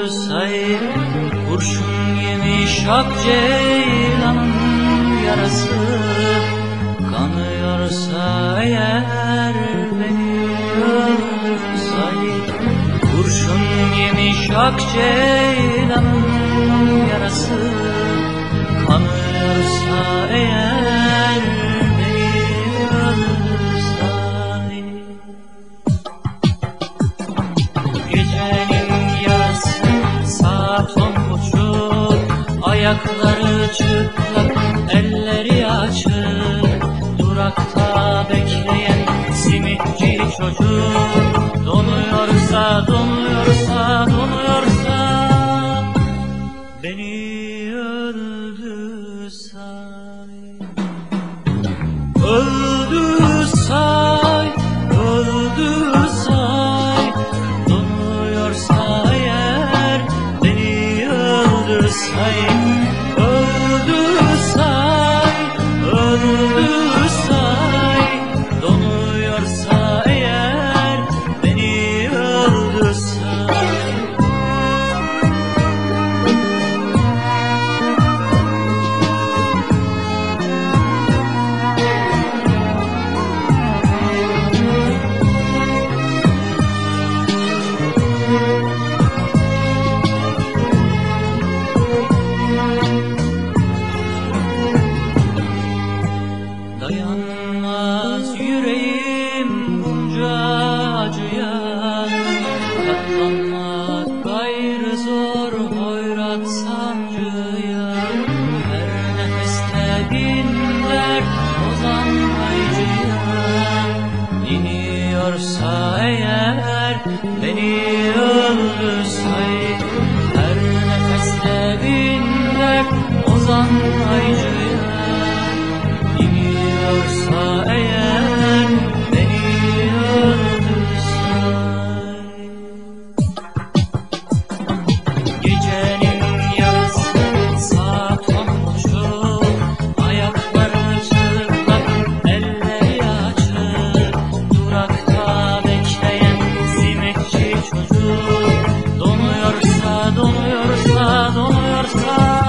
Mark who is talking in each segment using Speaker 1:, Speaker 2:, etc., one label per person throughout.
Speaker 1: say, kurşun yemiş akceylanın yarası. Kanıyorsa eğer beni öldür say, kurşun yemiş akceylanın yarası. Kanıyorsa eğer beni öldür say. Gecenin yarısı saat 10.30, ayakları çıplak, elleri açık, durakta bekleyen simitçi çocuk. Donuyorsa, donuyorsa, donuyorsa beni öldür say. Öldür say, öldür say, donuyorsa eğer beni öldür say. Öldür say, öldür say, donuyorsa eğer beni öldür say. Dayanmaz yüreğim bunca acıya, katlanmak gayrı zor hoyrat sancıya. Her nefeste bin dert ozan haycıya, iniyorsa eğer beni öldür say. Her nefeste bin dert ozan haycıya, iniyorsa eğer beni öldür say. Gecenin yarısı saat 10.30, ayakları çıplak, elleri açık, durakta bekleyen simitçi çocuk. Donuyorsa, donuyorsa, donuyorsa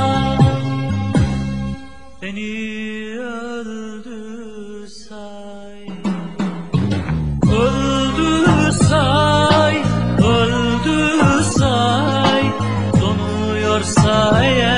Speaker 1: beni öldür say. Öldür say, öldür say, donuyorsa eğer